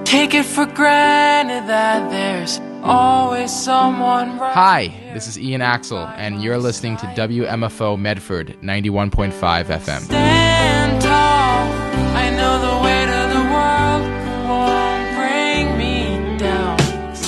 Take it for granted that there's always someone right. Hi, this is Ian Axel, and you're listening to WMFO Medford 91.5 FM. Stand tall. I know the weight of the world won't bring me down.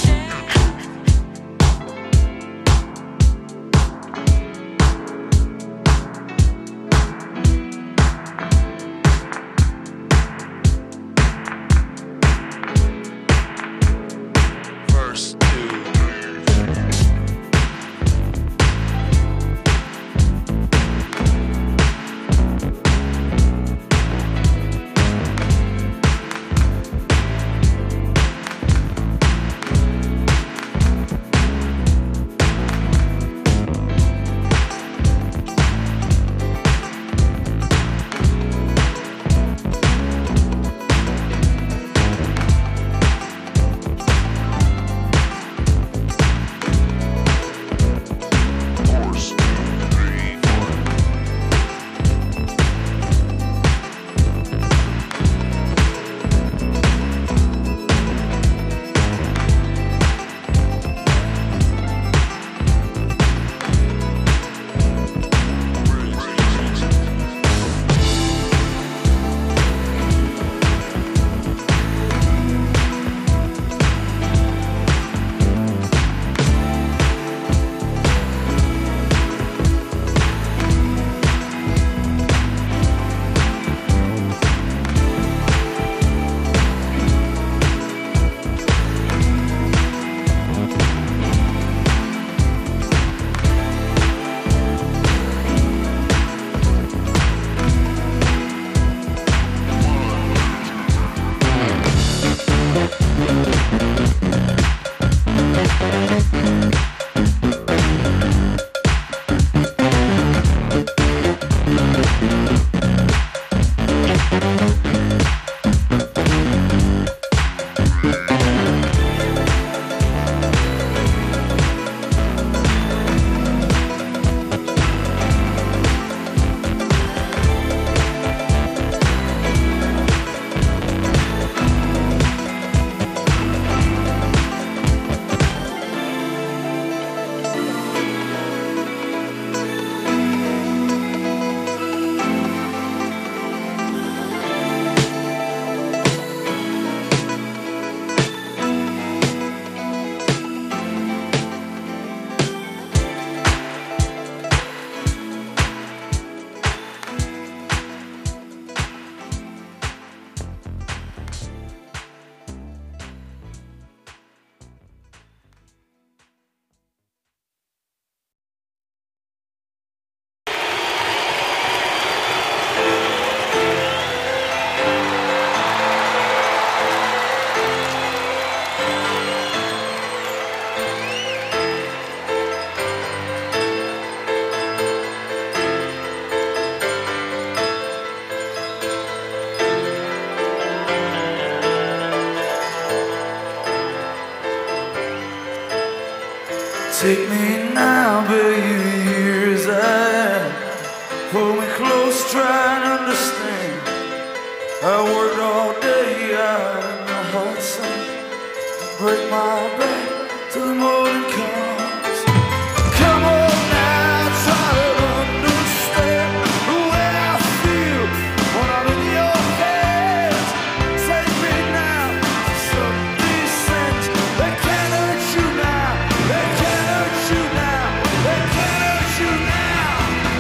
Take me now, baby, here's I hold me close, try and understand. I worked all day out in the hot sun, break my back till the morning comes. Come on now, try to understand the way I feel when I'm in your hands. Take me now to some descent. They can't hurt you now, they can't hurt you now, they can't hurt you now.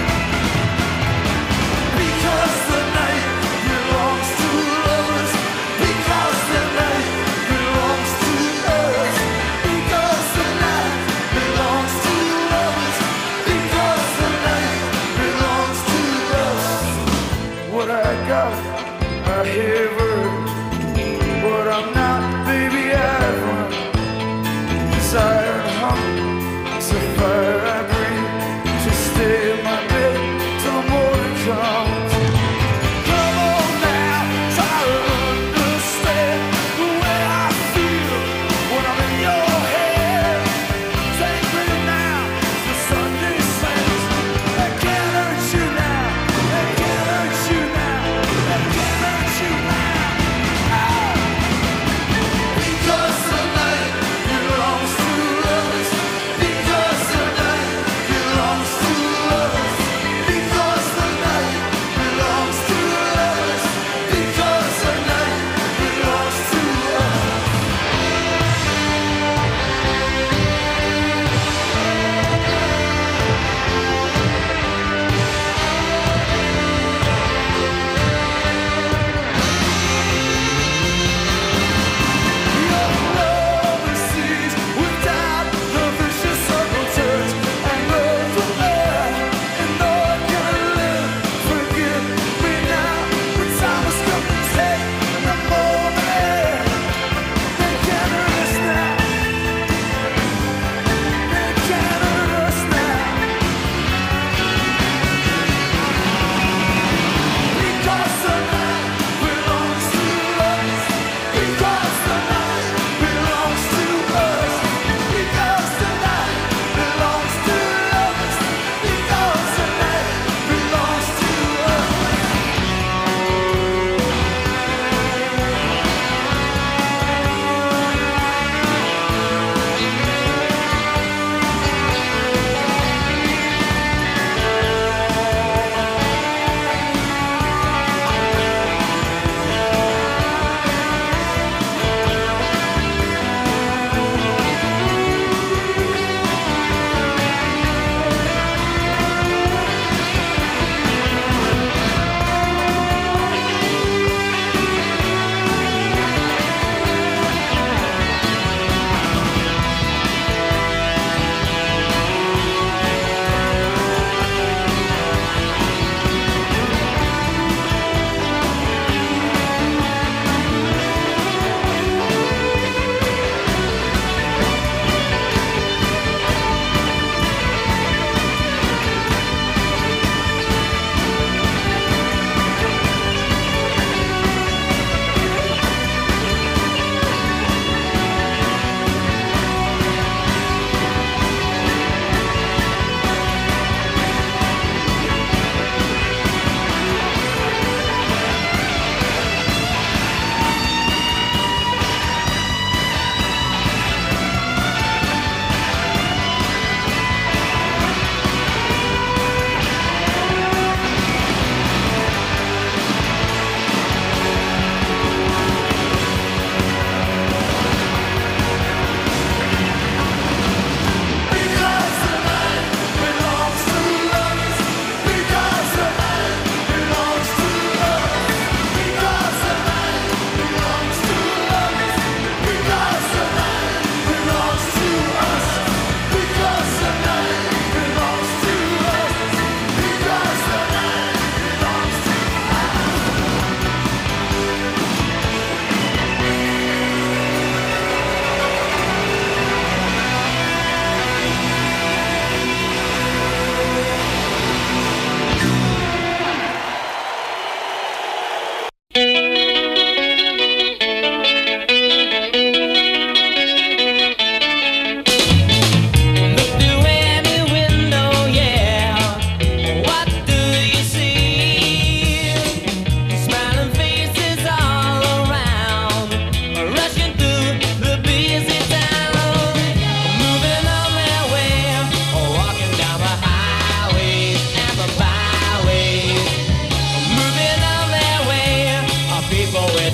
Because the night belongs to lovers, because the night belongs to us, because the night belongs to lovers, because the night belongs to us. What I got, I have earned. What I'm not, baby, I've run. Desire and hunger, it's a fire I breathe. Just stay in my bed till the morning comes. Come on now, try to understand the way I feel when I'm in your head. Take me now to Sunday saints. They can't hurt you now, they can't hurt you now, they can't hurt you now.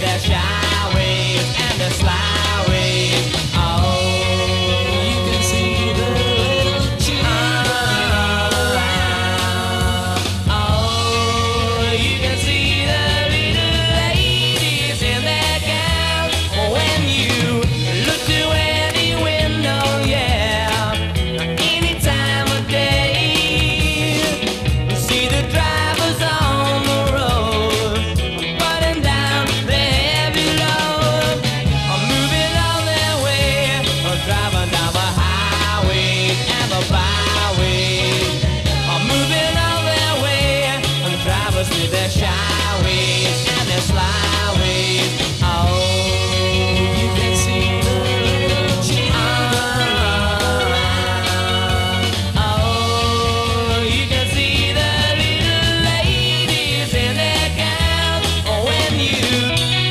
their shy ways and their sly ways. Oh, you can see the little children all around. Oh, you can see the little ladies in their gowns. When you look through any window, yeah, any time of day, see the drivers on the road, putting down their heavy load, moving on their way, driving down the highways and the byways, moving on their way, drivers with their shy ways and their sly ways. Oh, you can see the little children around. Oh, you can see the little ladies in their gowns. When you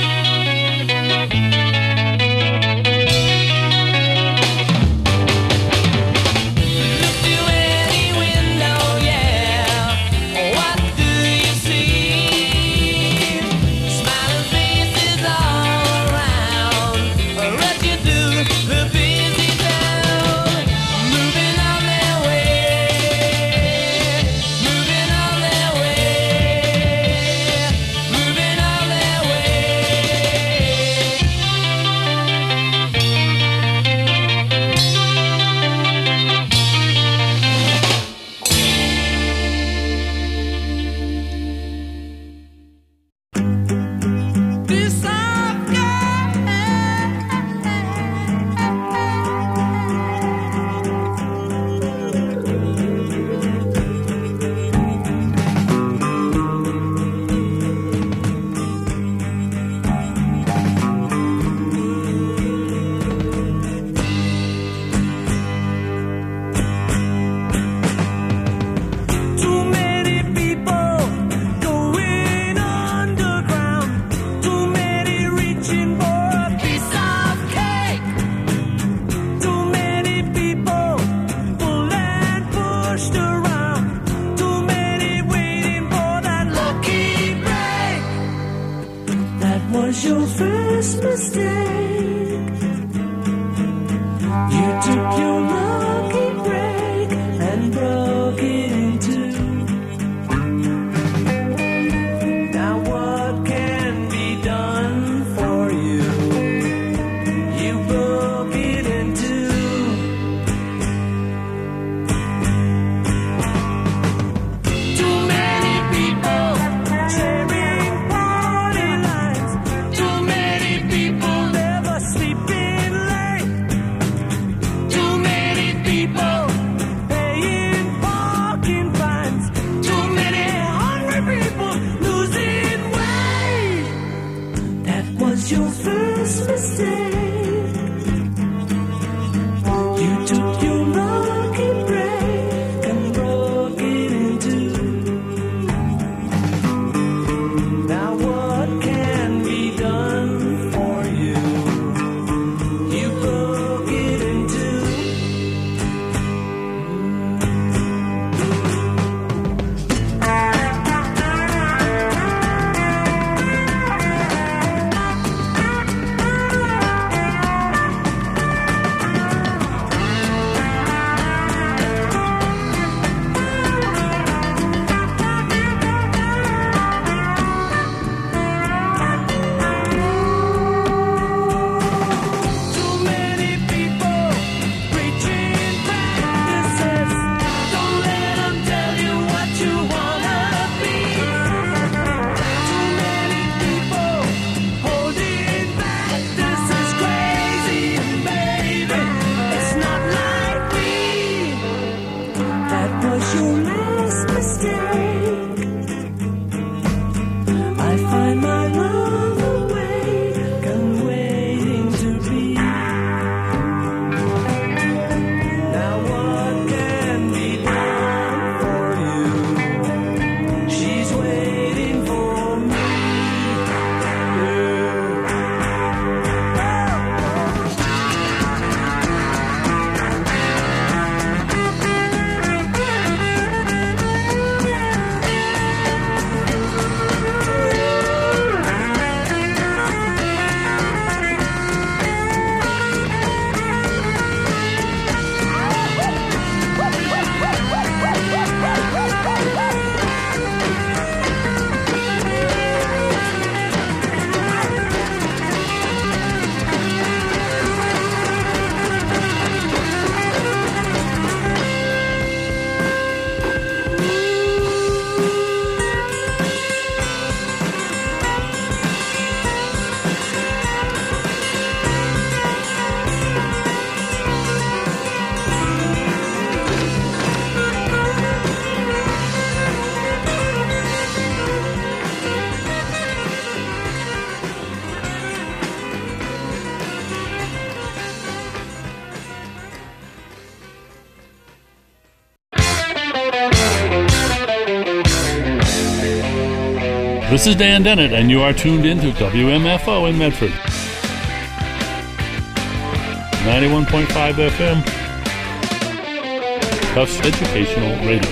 look through any window, yeah, what do you see? Smiling faces all around, rushing through the busy town, moving on their way, moving on their way, moving on their way. This I've got. Too many people going underground. Too many reaching for a piece of cake. Too many people pulled and pushed around. Too many waiting for that lucky break. That was your first mistake. You took your lucky break and broke it in two. Now what can be done for you? You broke it in two. Too many people sharing party lines. Too many people never sleeping late. Too many people paying parking fines. Too many hungry people losing weight. That was your first mistake. You took your lucky break and broke it in two. Now what can be done for you? You broke it in two. This is Dan Dennett, and you are tuned in to WMFO in Medford. 91.5 FM. Tufts Educational Radio.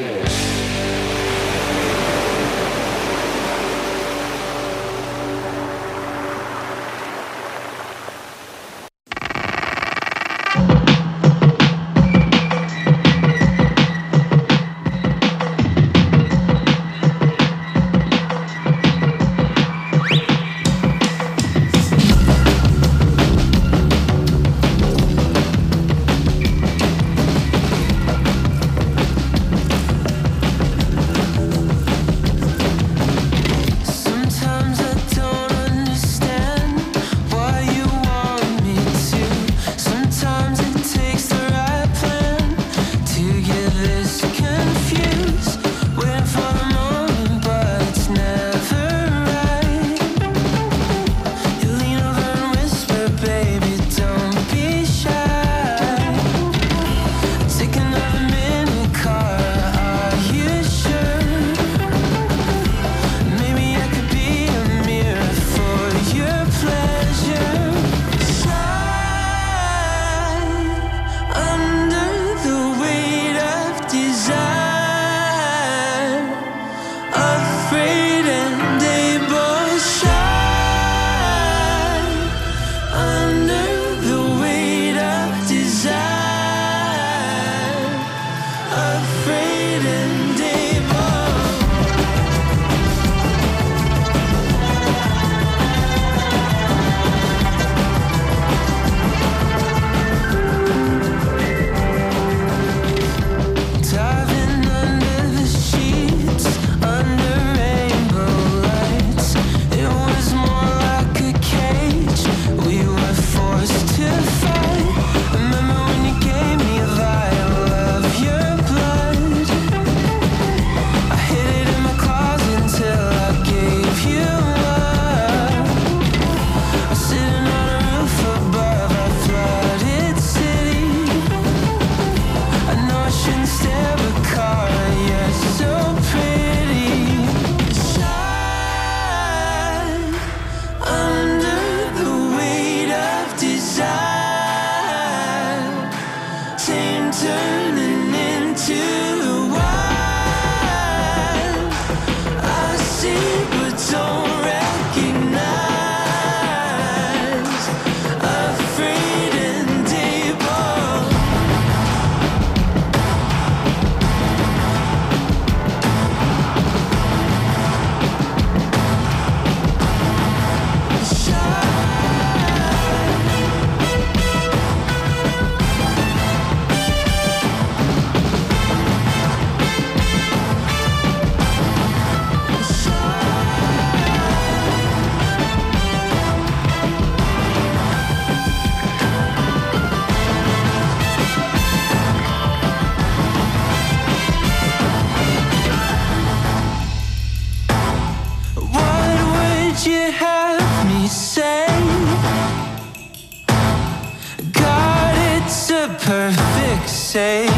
perfect save.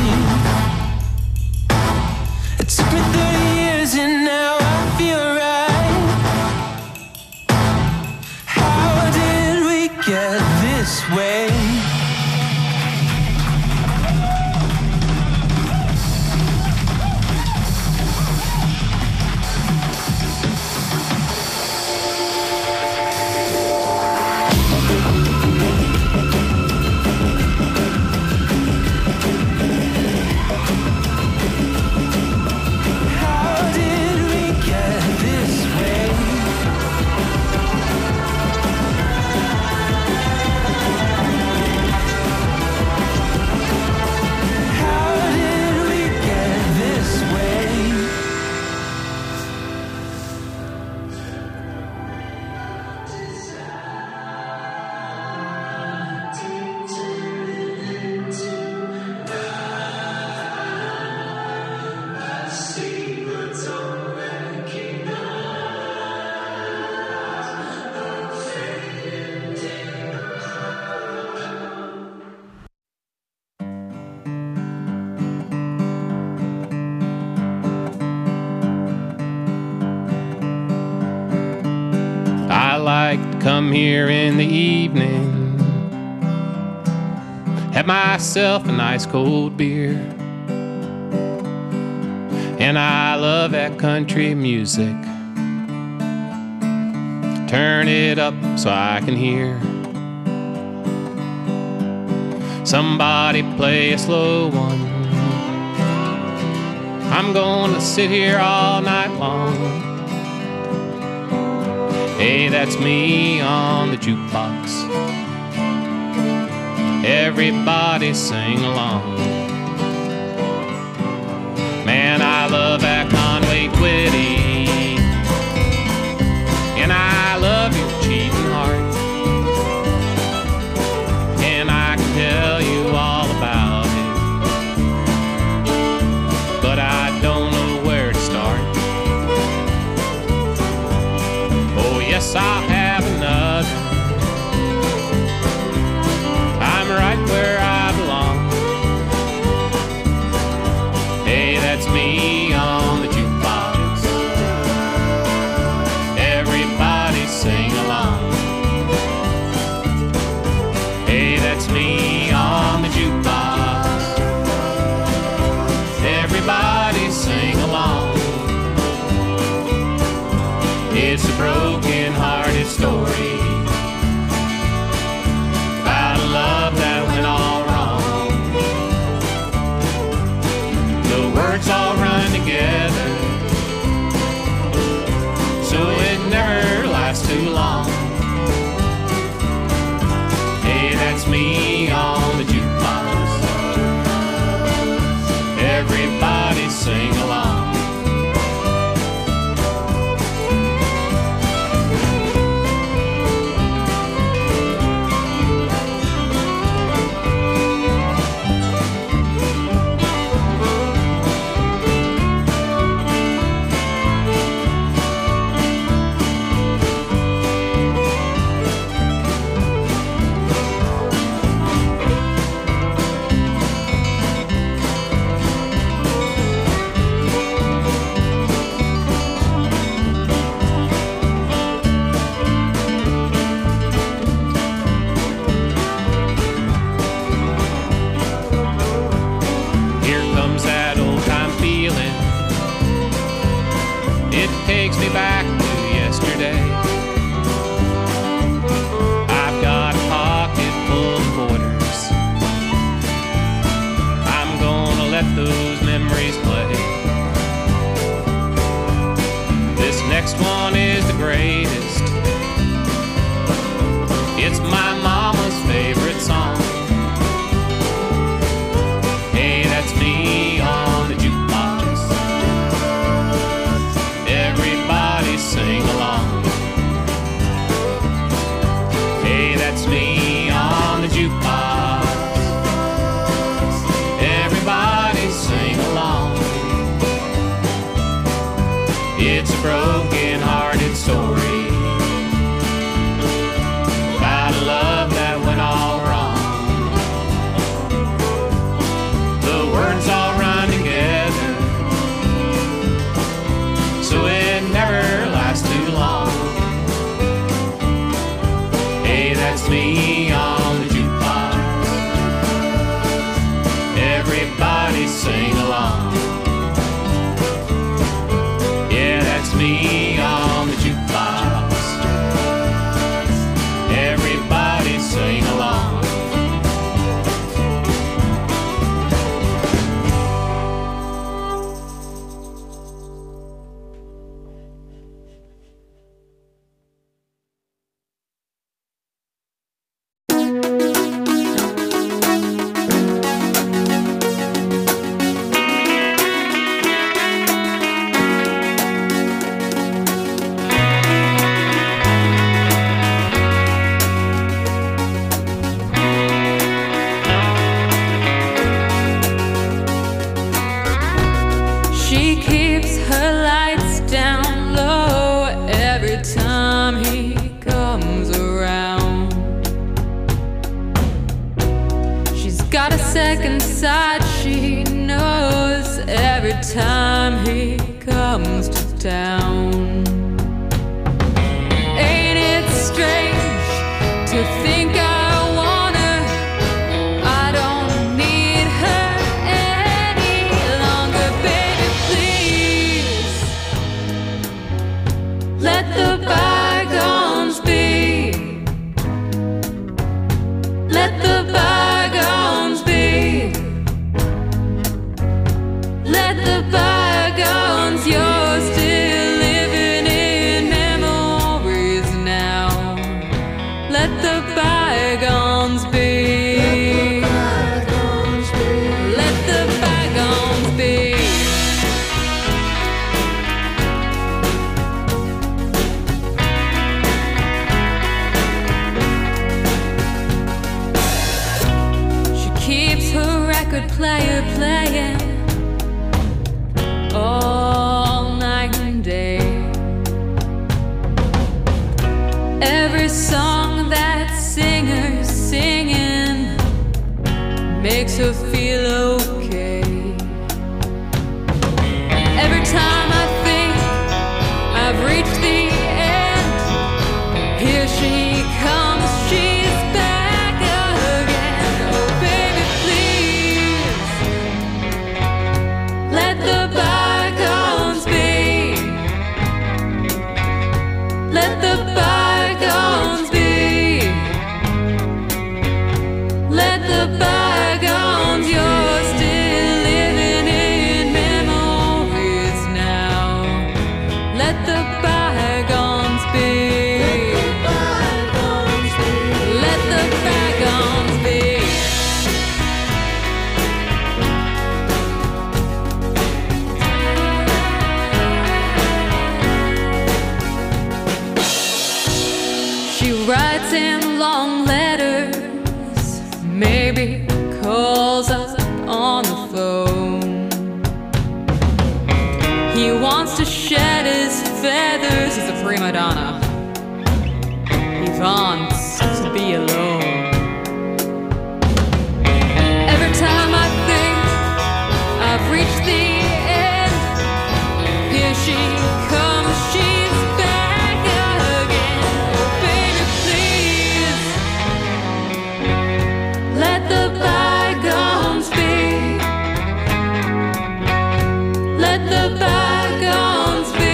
It took me 30 years and now I feel right. How did we get this way? come here in the evening, have myself a nice cold beer, and I love that country music. Turn it up so I can hear somebody play a slow one. I'm gonna sit here all night long. Hey, that's me on the jukebox. Everybody sing along. Man, I love that Conway Twitty, and I love your cheating heart, and I can tell you all about it, but I don't know where to start. Oh yes, I'll have another. I'm right where I belong. Hey, that's me on the jukebox. Everybody sing along. Hey, that's me on the jukebox. Everybody sing along. It's a broken-hearted story about a love that went all wrong. The words all run together, so it never lasts too long. Hey, that's me on the jukebox. Everybody sing along. Here comes that old-time feeling. It takes me back to yesterday. I've got a pocket full of quarters. I'm gonna let those memories play. This next one is the greatest. It's my mama's favorite song. Hey, that's me on the jukebox. Everybody sing along. Hey, that's me on the jukebox. Everybody sing along. It's a broken-hearted story about a love that went all wrong. The words all run together, so it never lasts too long. Hey, that's me on the jukebox. Everybody sing along. Yeah, that's me on the jukebox. Everybody sing along. She keeps her lights down low every time he comes around. She's got a second side, she knows, every time he comes to town. Ain't it strange? makes her feel okay. Every time I think I've reached the end, here she comes, she's back again. Oh baby, please, let the bygones be. Let the bygones be. Let the bygones, you're still living in memories now. Let the bygones be. Let the bygones be. She writes in long letters, maybe calls us on the phone. He wants to shed his feathers, he's a prima donna. He wants to be alone. Every time I think I've reached the end, here she comes, she's back again. Oh baby, please, let the bygones be. Let the bygones be.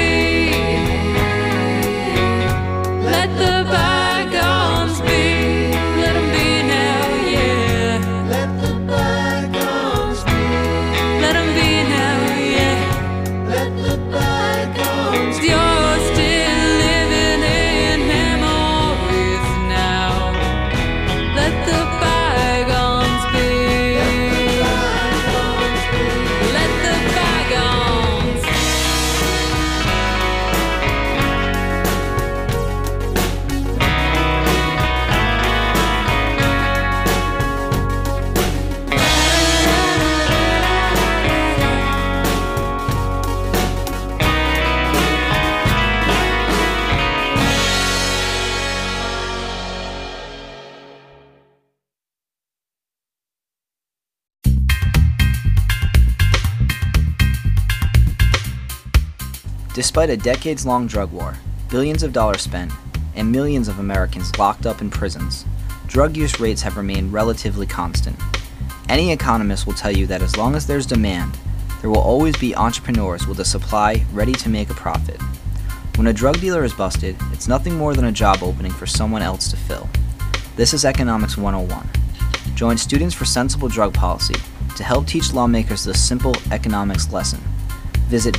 Let the bygones be. Let them be now, yeah. Let the bygones be. Let them be now, yeah. Let the bygones be. You're still living in memories now. Let the bygones be. Let the bygones. Despite a decades-long drug war, billions of dollars spent, and millions of Americans locked up in prisons, drug use rates have remained relatively constant. Any economist will tell you that as long as there's demand, there will always be entrepreneurs with a supply ready to make a profit. When a drug dealer is busted, it's nothing more than a job opening for someone else to fill. This is Economics 101. Join Students for Sensible Drug Policy to help teach lawmakers this simple economics lesson. Visit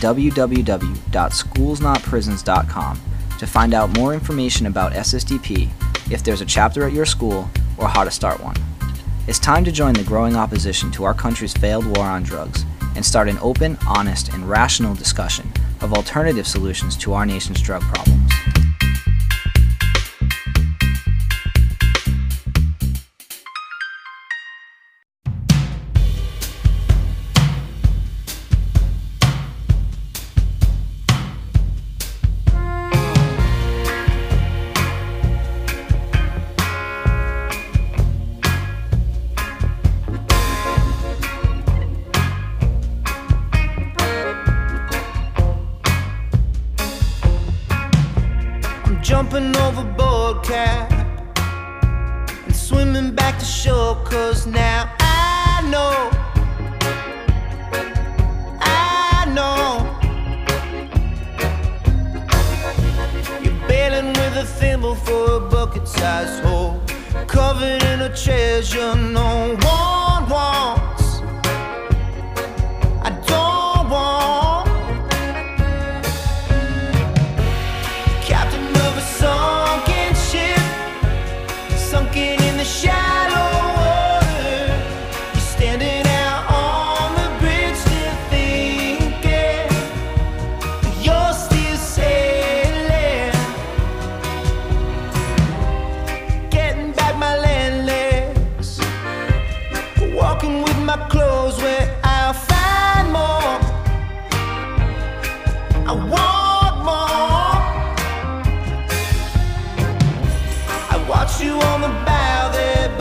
www.schoolsnotprisons.com to find out more information about SSDP, if there's a chapter at your school, or how to start one. It's time to join the growing opposition to our country's failed war on drugs and start an open, honest, and rational discussion of alternative solutions to our nation's drug problems. Jumping overboard, Cap, and swimming back to shore, 'cause now I know you're bailing with a thimble for a bucket-sized hole, covered in a treasure no one wants. I don't want. Captain of a sunken ship, sunken in the shallow water. You're standing out on the bridge, still thinking you're still sailing. Getting back my land legs, walking with my clothes where I'll find more. I want more. I watch you on the bow there,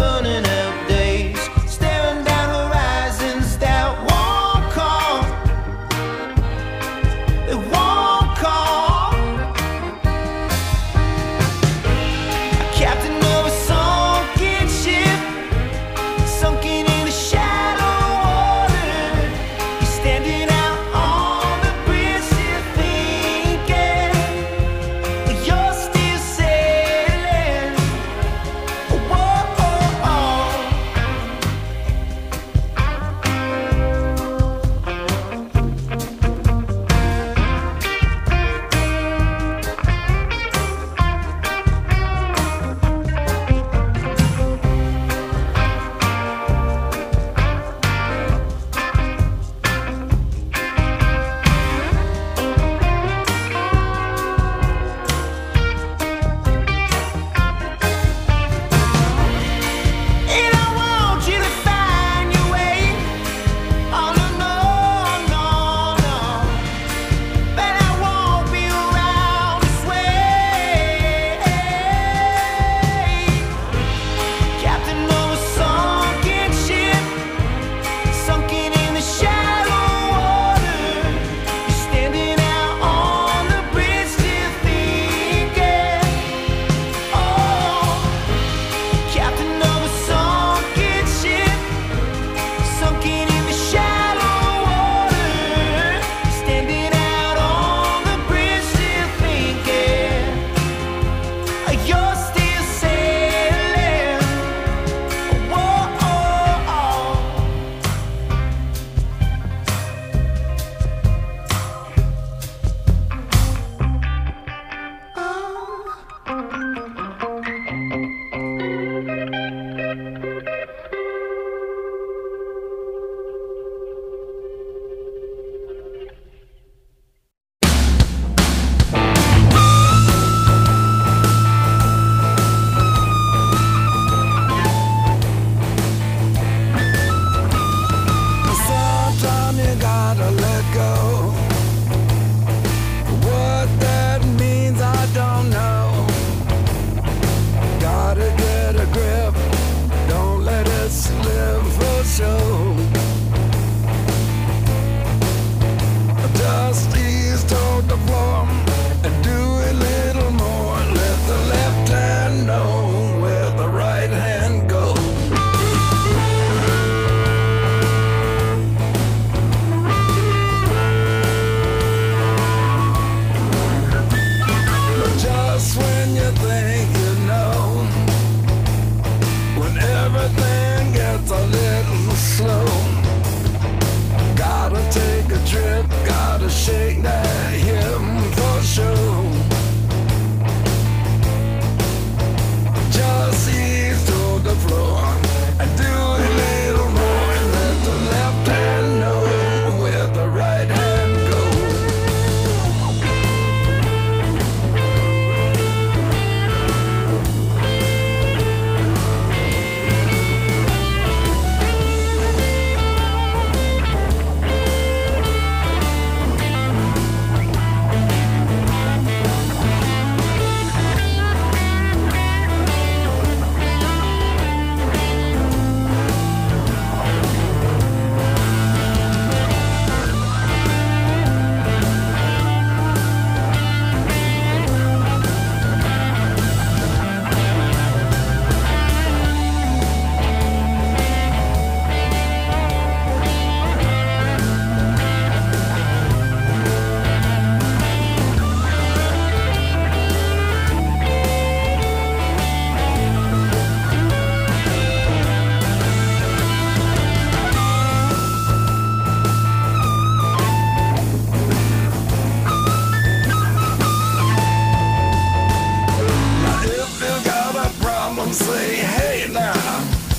say, hey now,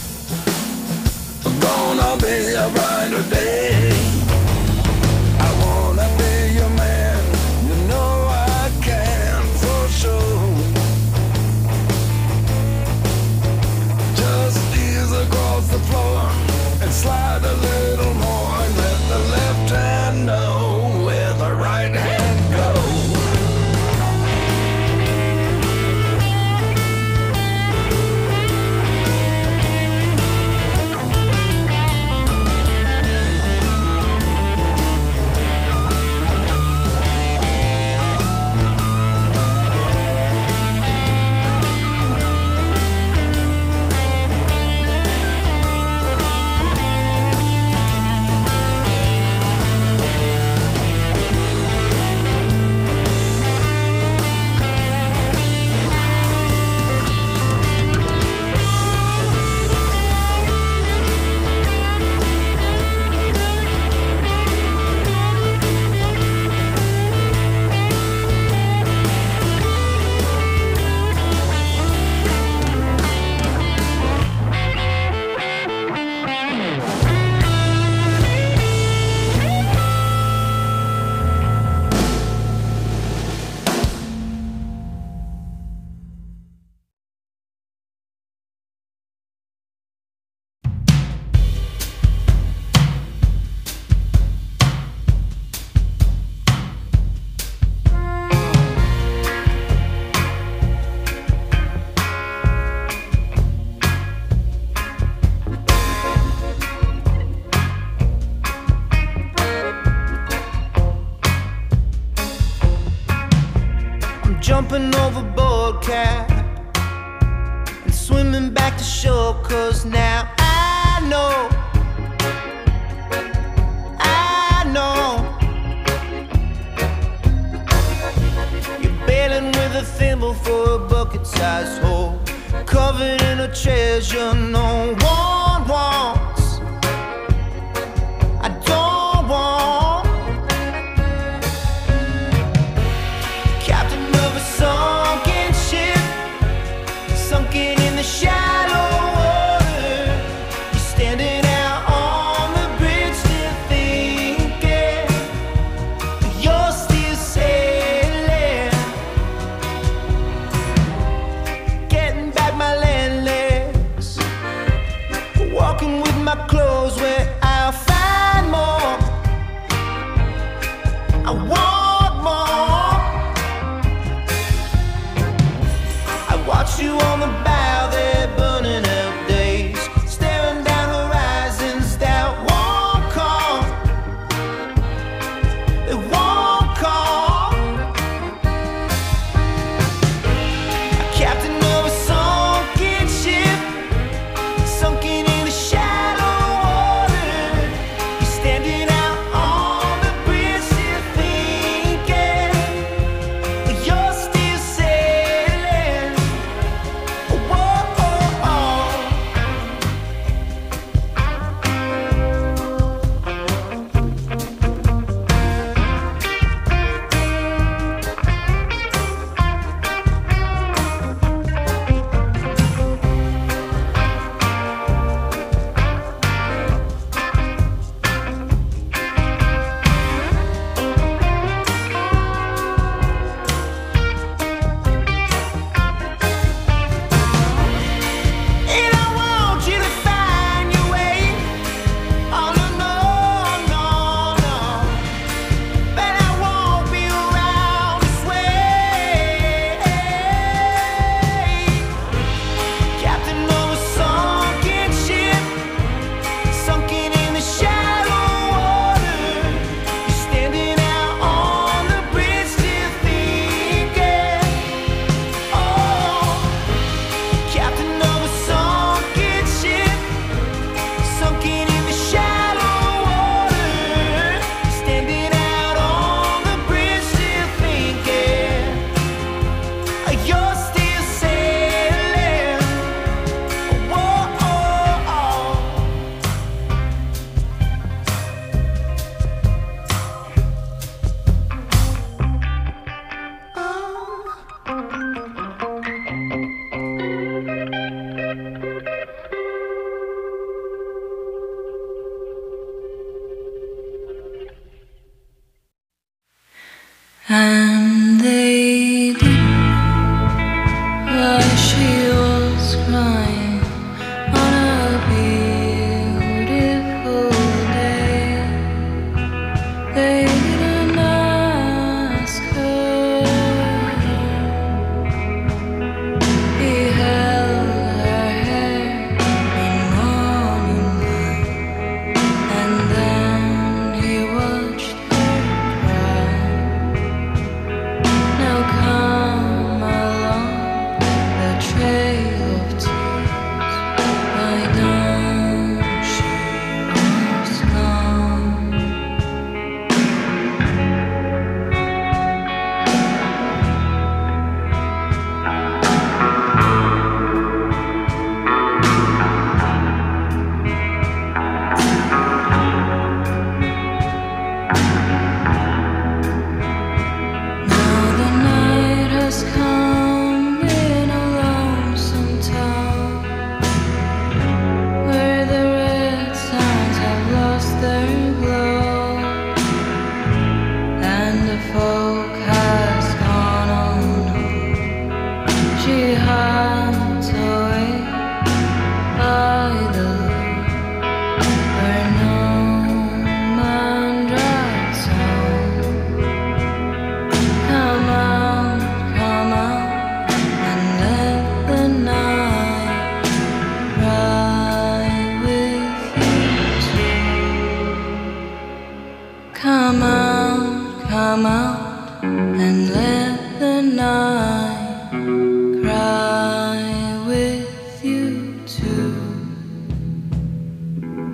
gonna be a brighter day. I wanna be your man, you know I can for sure. Just ease across the floor and slide a little more and let the left hand know where the right hand goes. Jumping overboard, Cap, and swimming back to shore, 'cause now I know you're bailing with a thimble for a bucket-sized hole, covered in a treasure no one wants. I don't want. Captain of a sunken ship, sunken in the shallow water. You're standing out on the bridge, still thinking you're still sailing. Getting back my land legs, walking with my clothes where I'll find more. I want more. Watch you on the bow there, burning out days, staring down horizons that won't come. They won't come. A captain of a sunken ship, sunken in the shallow water.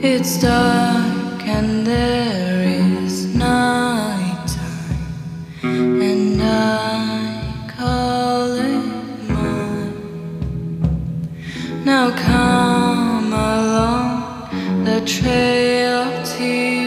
It's dark and there is night time, and I call it mine. Now come along the trail of tears.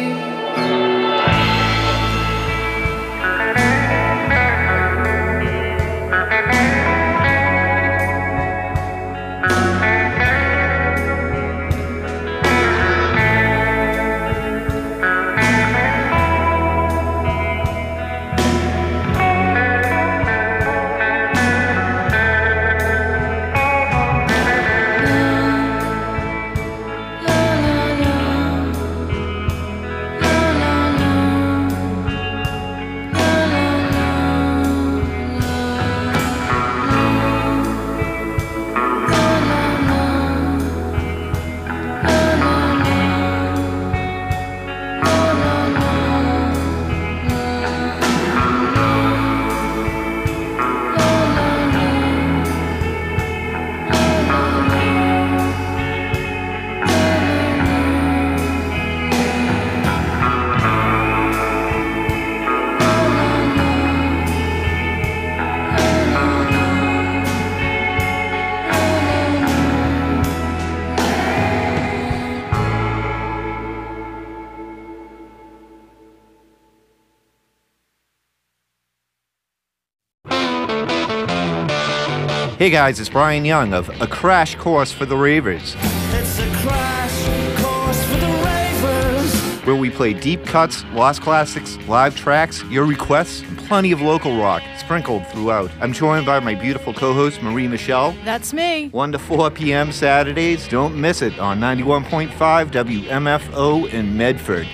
Hey guys, it's Brian Young of A Crash Course for the Ravers, It's a crash course for the ravers. where we play deep cuts, lost classics, live tracks, your requests, and plenty of local rock sprinkled throughout. I'm joined by my beautiful co-host Marie Michelle. That's me. 1 to 4 p.m. Saturdays. Don't miss it on 91.5 WMFO in Medford.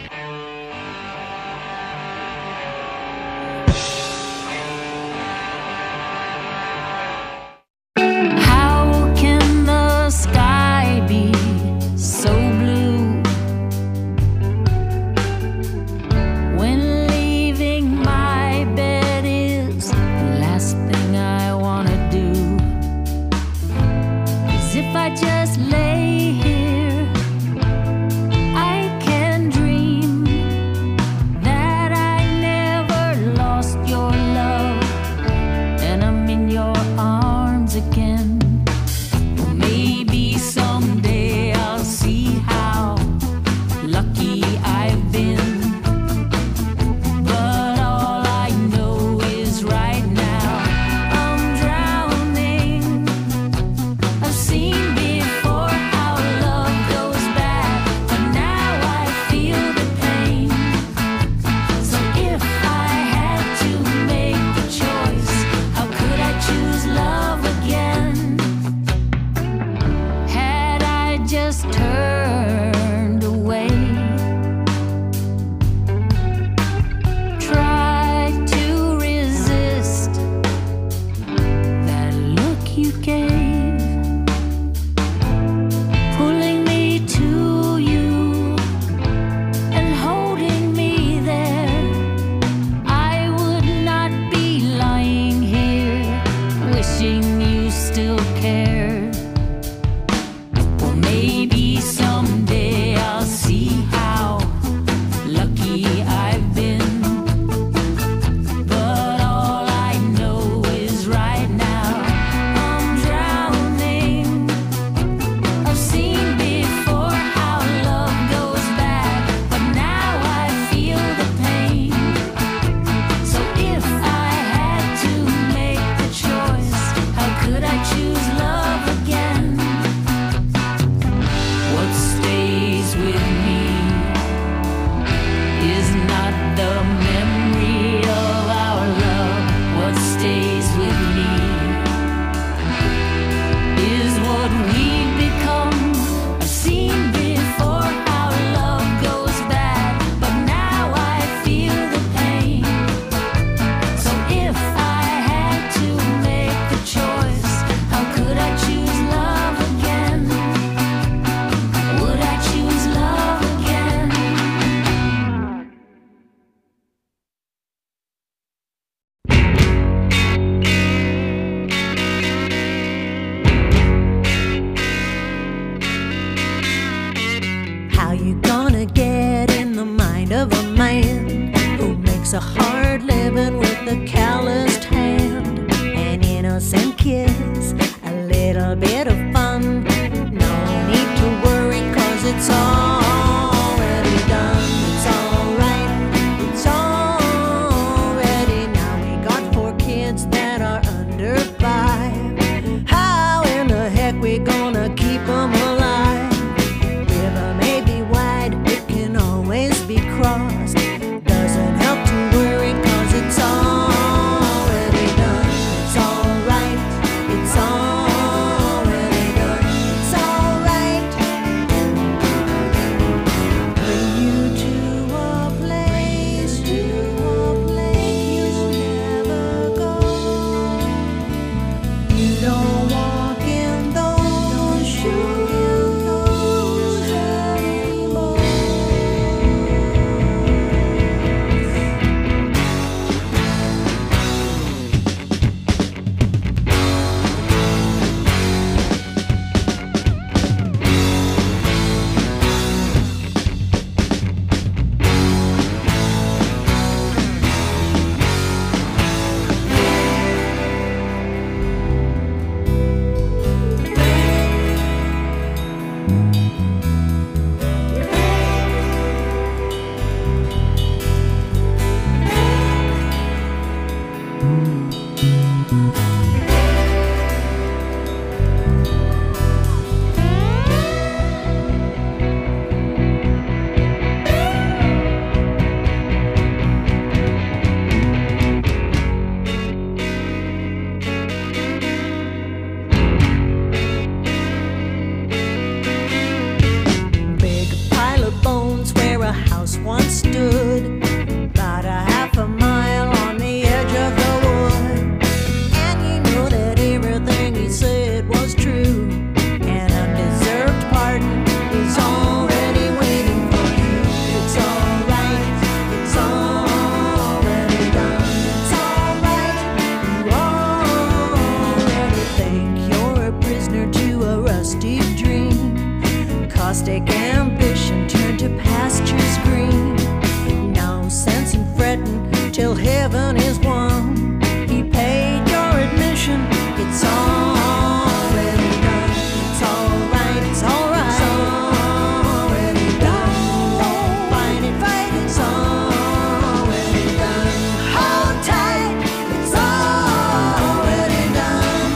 How can the sky be so blue when leaving my bed is the last thing I wanna do? 'Cause if I just lay here, I can dream that I never lost your love and I'm in your arms again. Maybe someday I'll see how lucky I've been. But all I know is right now I'm drowning. I've seen before how love goes bad, but now I feel the pain. So if I had to make the choice, how could I choose love again? Had I just turned away, tried to resist that look you gave, pulling me to you and holding me there, I would not be lying here wishing you still cared. Well, maybe someday I'll see how lucky I've been. But all I know is right now I'm drowning. I've seen before how love goes bad, but now I feel the pain. So if I had to make the choice, how could I choose love again? What's once stood about a half a mile on the edge of the wood. And you know that everything he said was true. An undeserved pardon is already waiting for you. It's alright, it's already done. It's alright, you already think you're a prisoner to a rusty dream. Caustic ambition turned to pastures green. No sense in fretting till heaven is won. He paid your admission, it's already done. It's alright, it's alright, it's already done. Don't fight it, it's already done. Hold tight, it's already done.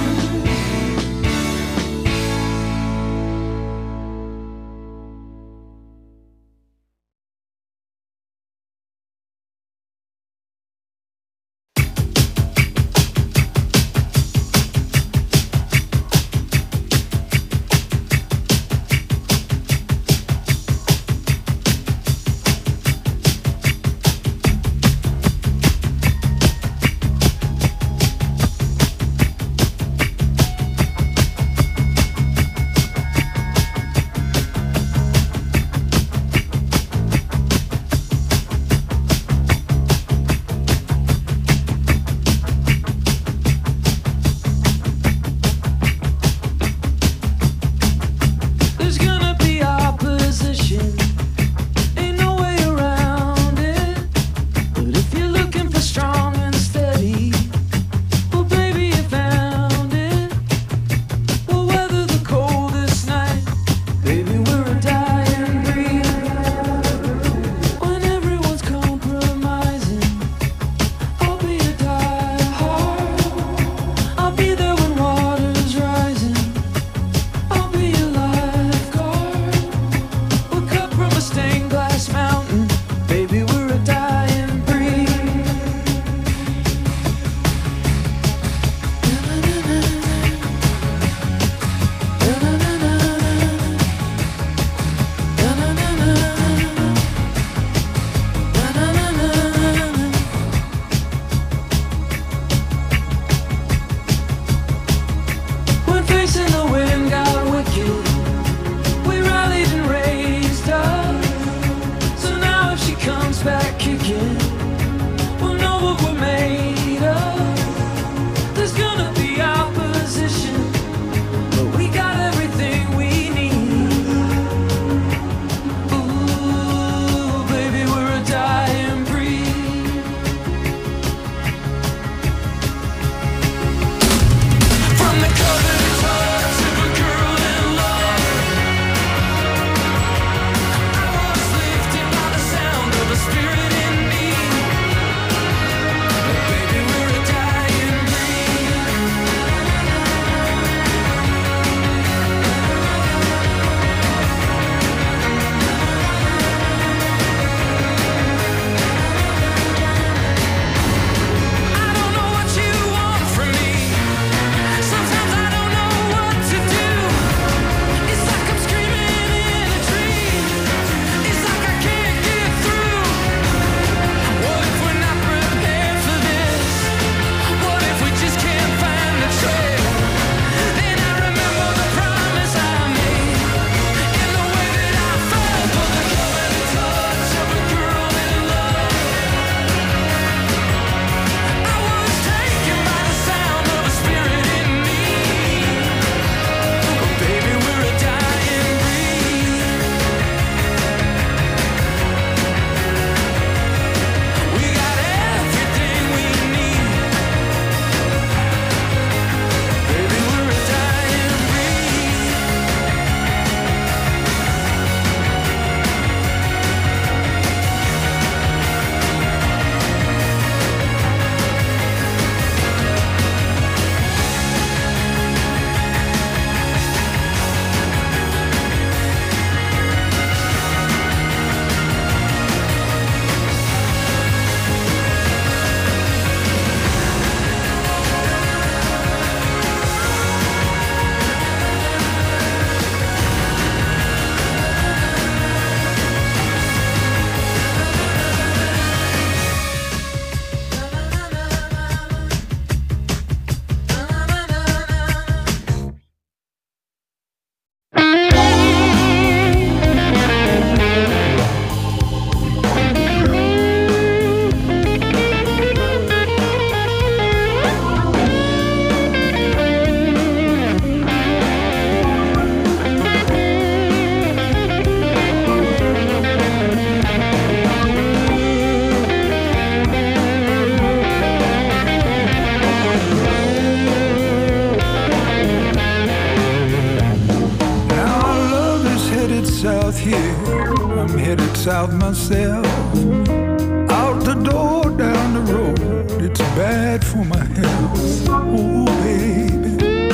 south here. I'm headed south myself. Out the door, down the road. It's bad for my health. Oh, baby.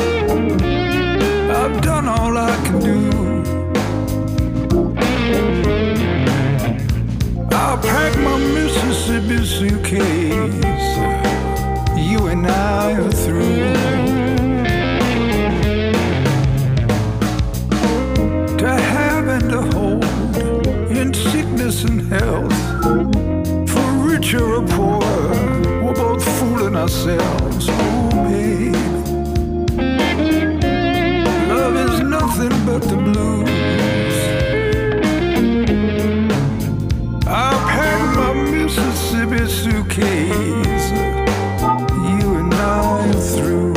I've done all I can do. I'll pack my Mississippi suitcase. You and I are through. To have and to hold in sickness and health, for richer or poorer, we're both fooling ourselves. Oh, baby, love is nothing but the blues. I'll pack my Mississippi suitcase. You and I are through.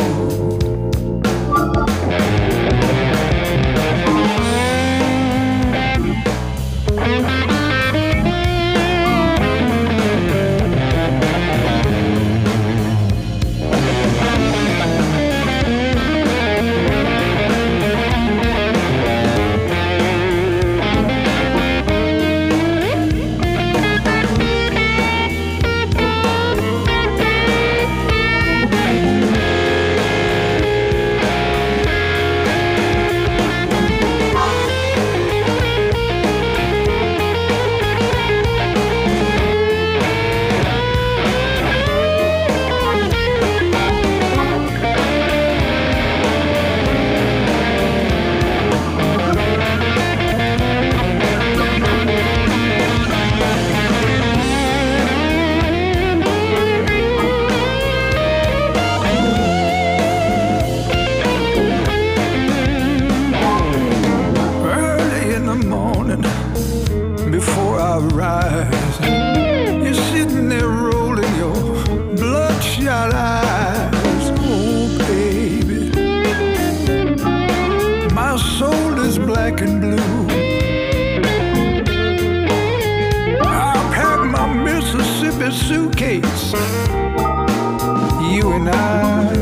Suitcase, you and I